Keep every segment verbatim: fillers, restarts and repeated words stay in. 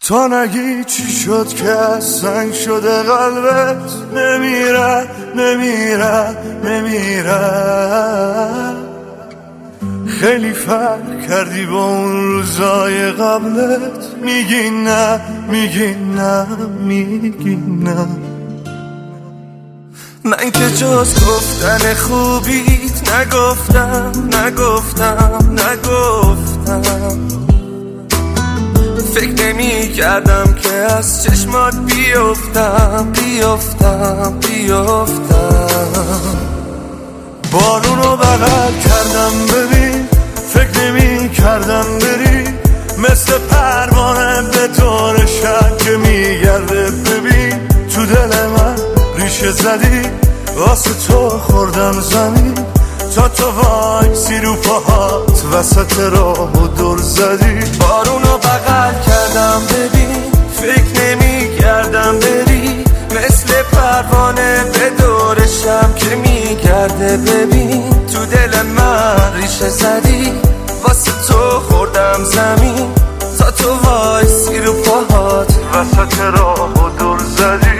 تا نگی چی شد که از سنگ شده قلبت، نمیره نمیره نمیره. خیلی فرق کردی با اون روزای قبلت، میگی نه میگی نه میگی نه. من که جز گفتن خوبیت نگفتم نگفتم نگفتم. فکر نمی کردم که از چشمات بیفتم بیفتم بیفتم. بارونو بغل کردم ببین، فکر نمی کردم بری، مثل پروانه به طور شب که میگرده. ببین تو دل من ریشه زدی، واسه تو خوردم زمین، تا تو وایسی رو پاهات وسط راه و دور زدی. بارونو بغل کردم ببین، فکر نمی کردم بری، مثل پروانه به دور شم که میگرده. ببین تو دل من ریشه زدی، واسه تو خوردم زمین، تا تو وایسی رو پاهات وسط راه و دور زدی.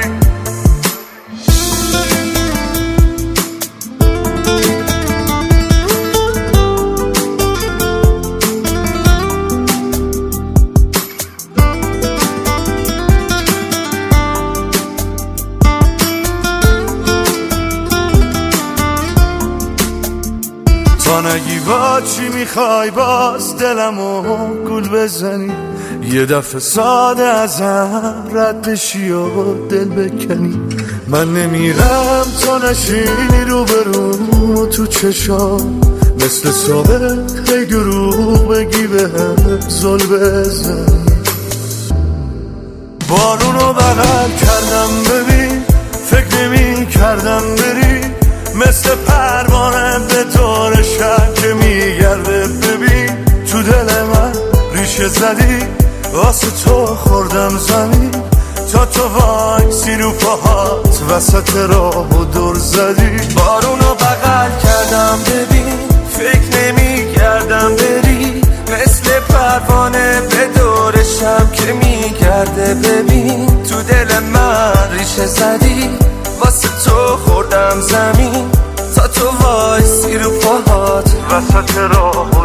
تا نگی با چی میخوای باز دلمو گول بزنی، یه دفعه ساده ازم رد بشی و دل بکنی. من نمیرم تا نشینی رو بروم و تو چشام، مثل صبح هی دروغ بگی بهم زل بزنی. بارونو بغل کردم ببین، فکر نمی کردم بری، مثل پروانه به طور شب که میگرده. ببین تو دل من ریشه زدی، واسه تو خوردم زمین، تا تو وایسی رو پاهات وسط راه و دور زدی. بارونو بغل کردم ببین، فکر نمی کردم بری، مثل پروانه به دور شب که میگرده. ببین تو دل من ریشه زدی، واسه تو خوردم زمین، تا تو وایسی رو پاهات وسط راه